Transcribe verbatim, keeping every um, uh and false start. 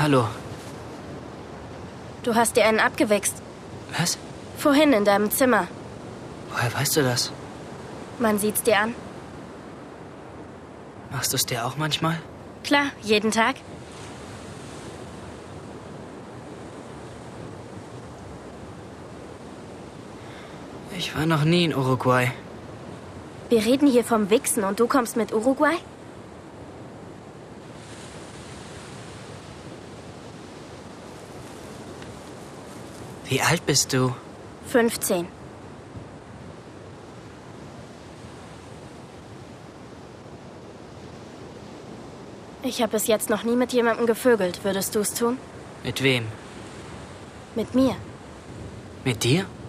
Hallo. Du hast dir einen abgewichst. Was? Vorhin in deinem Zimmer. Woher weißt du das? Man sieht's dir an. Machst du es dir auch manchmal? Klar, jeden Tag. Ich war noch nie in Uruguay. Wir reden hier vom Wichsen und du kommst mit Uruguay? Wie alt bist du? fünfzehn. Ich habe bis jetzt noch nie mit jemandem gevögelt. Würdest du es tun? Mit wem? Mit mir. Mit dir?